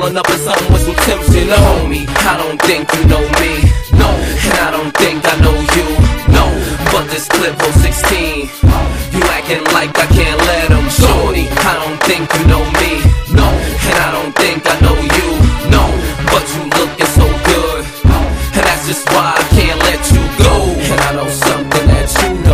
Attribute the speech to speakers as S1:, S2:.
S1: pulling up in something with some Tim's, you know me. I don't think you know me, no, and I don't think I know you, no. But this clip on 16, you acting like I can't let him. Shorty, I don't think you know me, no, and I don't think I know you, no. But you looking so good, and that's just why I can't let you go. And I know something that you